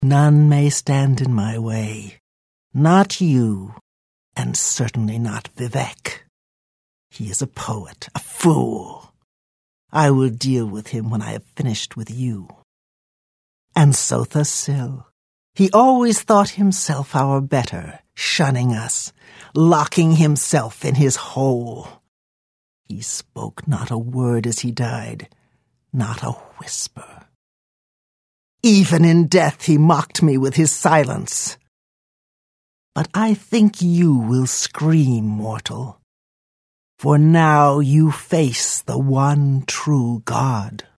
None may stand in my way. Not you, and certainly not Vivek. He is a poet, a fool. I will deal with him when I have finished with you. And Sotha Sil, he always thought himself our better, shunning us, locking himself in his hole. He spoke not a word as he died, not a whisper. Even in death he mocked me with his silence. But I think you will scream, mortal, for now you face the one true God.